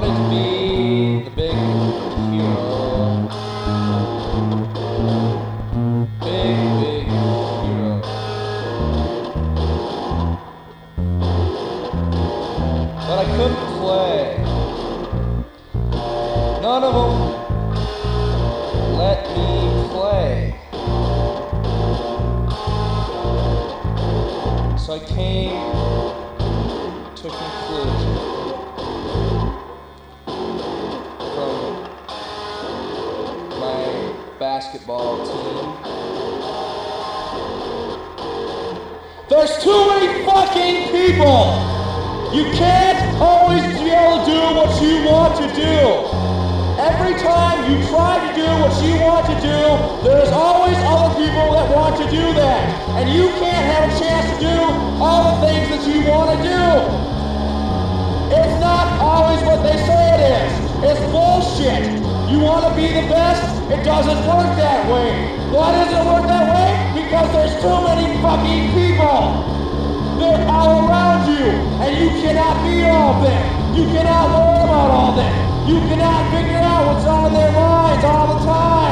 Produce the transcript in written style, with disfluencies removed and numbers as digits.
wanted to be the big hero. Big hero. But I couldn't play. None of them let me play. So I came to a conclusion from my basketball team. There's too many fucking people! You can't always be able to do what you want to do. Every time you try to do what you want to do, there's always other people that want to do that. And you can't have a chance to do all the things that you want to do. It's not always what they say it is. It's bullshit. You want to be the best? It doesn't work that way. Why doesn't it work that way? Because there's too many fucking people. They're all around you, and you cannot be all of them. You cannot worry about all of them. You cannot figure out what's on their minds all the time.